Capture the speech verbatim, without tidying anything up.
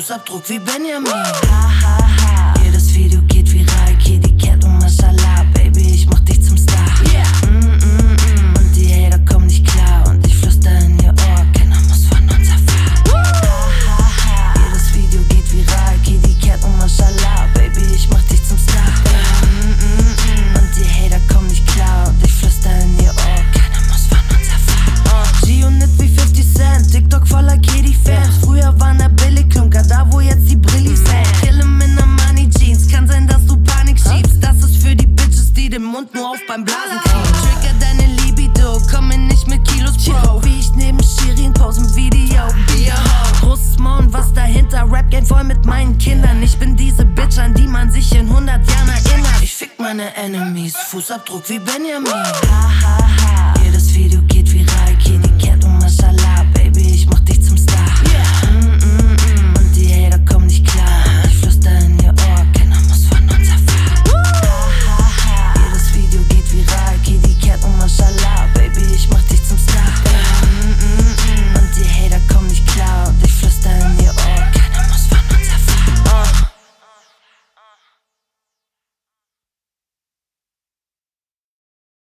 Fußabdruck wie Benjamin. Ha, ha, ha. Jedes Video geht viral, Kitty Cat und Mashallah. Baby, ich mach dich zum Star. Yeah. Mm, mm, mm. Und die Hater kommen nicht klar und ich flüster in ihr Ohr, keiner muss von uns erfahren. Ha, ha, ha. Jedes Video geht viral, Kitty Cat und Mashallah. Baby, ich mach dich zum Star. Yeah. Mm, mm, mm. Und die Hater kommen nicht klar und ich flüster in ihr Ohr, keiner muss von uns erfahren. uh. G-Unit wie fifty Cent, TikTok voller Kitty-Fans. Früher waren er Billigklunker, da wo jetzt die Brillis sind. Kill him in der Money Jeans, kann sein, dass du Panik schiebst. Das ist für die Bitches, die den Mund nur auf beim Blasen kriegen. Trigger deine Libido, komm mir nicht mit Kilos, Bro. Wie ich neben Shirin pose im Video, Bier. Großes Maul und was dahinter, Rap-Game voll mit meinen Kindern. Ich bin diese Bitch, an die man sich in hundert Jahren erinnert. Ich fick meine Enemies, Fußabdruck wie Benjamin. Ha, ha, ha.